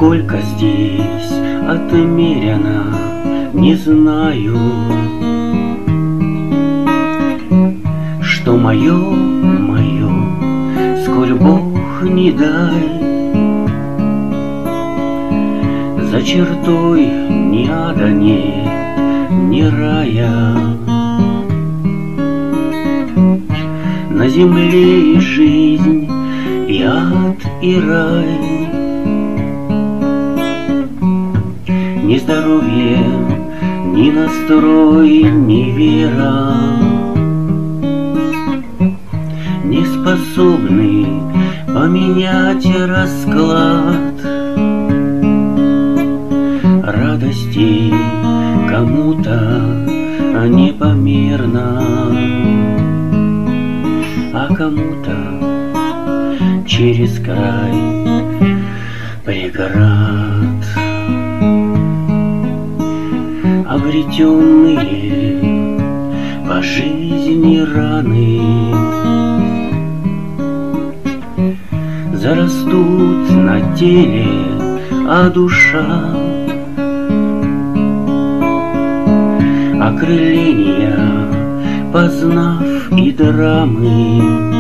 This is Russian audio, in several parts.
Сколько здесь отмерено, не знаю. Что мое, мое, сколь Бог не дай, за чертой ни ада нет, ни рая. На земле и жизнь, и ад, и рай. Ни здоровье, ни настрой, ни вера не способны поменять расклад радостей кому-то непомерно, а кому-то через край преград. Обретенные по жизни раны зарастут на теле, а душа окрыления, познав и драмы,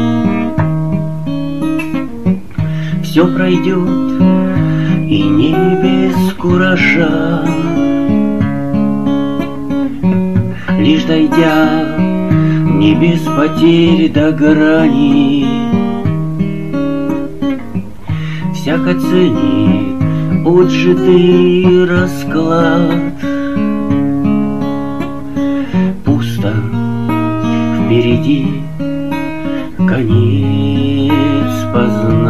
все пройдет и не без куража. Лишь дойдя не без потерь до грани, всяк оценит отжитый расклад. Пусто впереди конец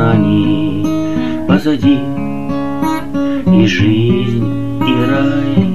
познаний, позади и жизнь, и рай.